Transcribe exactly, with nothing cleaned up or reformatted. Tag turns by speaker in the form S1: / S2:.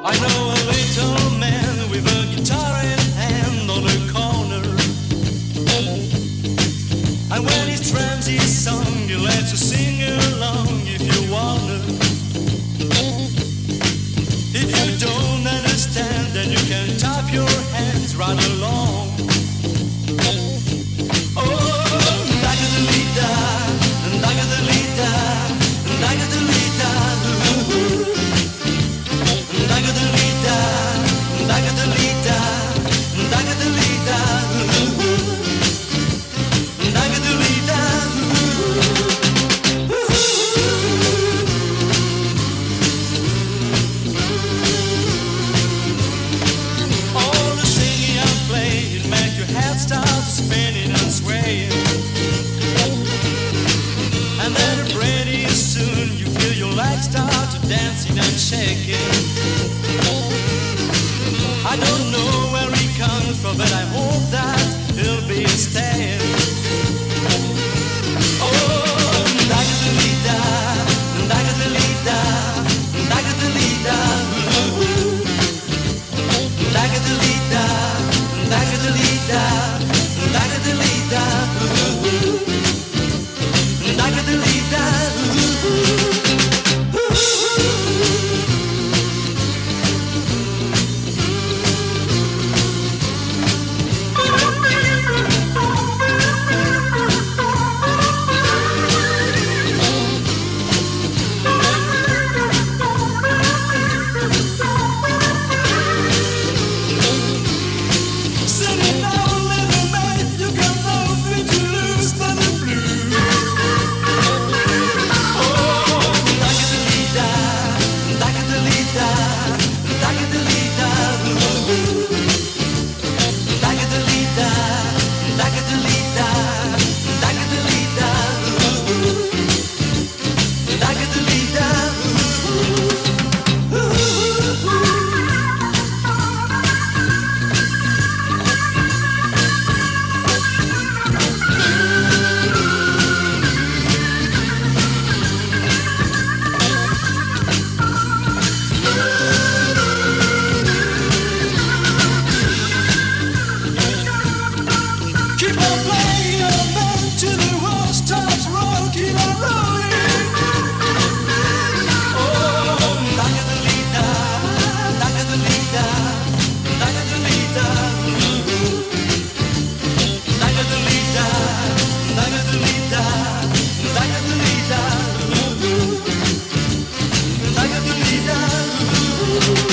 S1: I know a little man with a guitar in hand on the corner. And when he strums his song, he lets you sing along if you wanna. If you don't understand, then you can tap your hands right along. Oh, dagadalita, dagadalita, dagadalita, dagadalita, dagadalita, dagadalita, dagadalita. All the singing and playing make your head start spinning and swaying. And then pretty soon you feel your legs start to dancing and shaking. I don't know where he comes from, but I hope that he'll be staying. Oh, dagadalita, dagadalita, dagadalita, dagadalita, dagadalita, dagadalita, dagadalita. Sitting down, little man, you got nothing to lose but the blues. Oh, dagadalita, dagadalita, dagadalita, dagadalita, dagadalita, dagadalita, dagadalita. Keep on playing, oh man, till the world stops rolling. Keep on rolling. Oh, dagadalita, dagadalita, dagadalita, dagadalita, dagadalita, dagadalita, dagadalita.